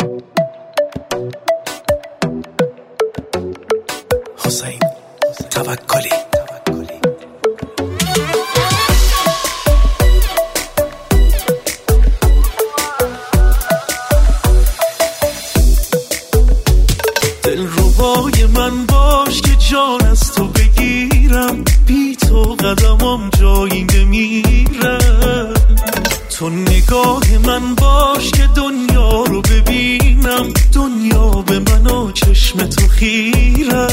حسین توکلی. دلربای من باش که جان از تو بگیرم، بی تو قدمم جایی نمیرم. تو نگاه من باش که دنیا رو ببینم، دنیا به من و چشم تو خیره.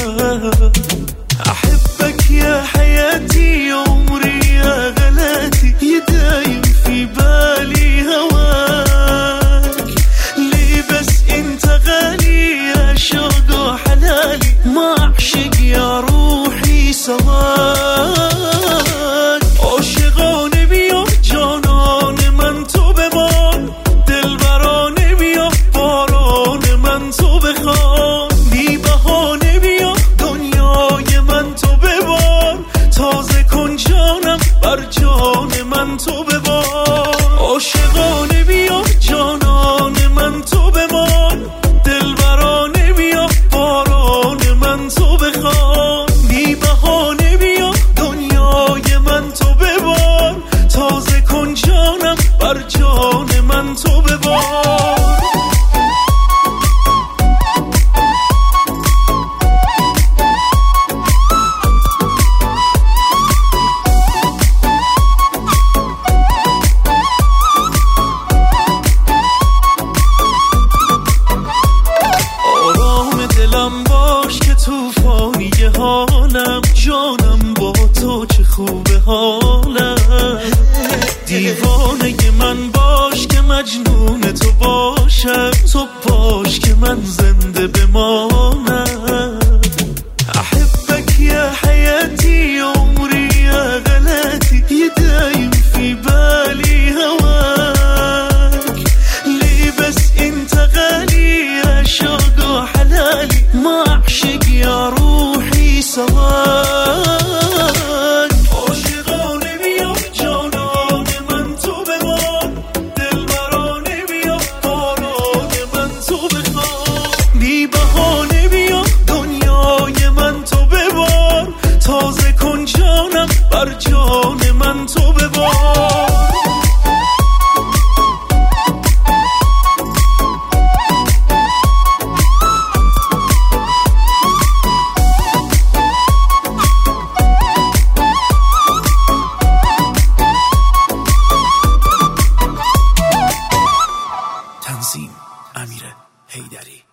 احبك يا حياتي عمري يا غلاتي، يدايم في بالي هواك. ليه بس انت غالي يا شوق حلالي، ما اعشق يا روحي سواك. عاشقانه بیا جانان من تو بمان، دلبرانه بیا باران من تو بخوان. بی بهانه بیا دنیای من تو ببار، تازه کن جانم بر جان من تو ببار. عاشقانه بیا جانان من تو بمان، دلبرانه بیا باران من تو بخوان. بی بهانه بیا دنیای من تو ببار، تازه کن جانم بر جان من تو ببار. دلم باش که توفانی حالم، جانم با تو چه خوبه حالم. دیوانه من باش که مجنون تو باشم، تو باش که من زنده بمانم. احبك يا حياتي عمري يا غلاتي، يدايم في بالي هواك. ليه بس انت غالي يا شوق حلالي، ما اعشق يا روحي سواك. عاشقانه بیا جانان من تو بمان، دلبرانه بیا باران من تو بخوان. بی بهانه بیا دنیای من تو ببار، تازه کن جانم بر جان من تو ببار. تنظیم امیر حیدری.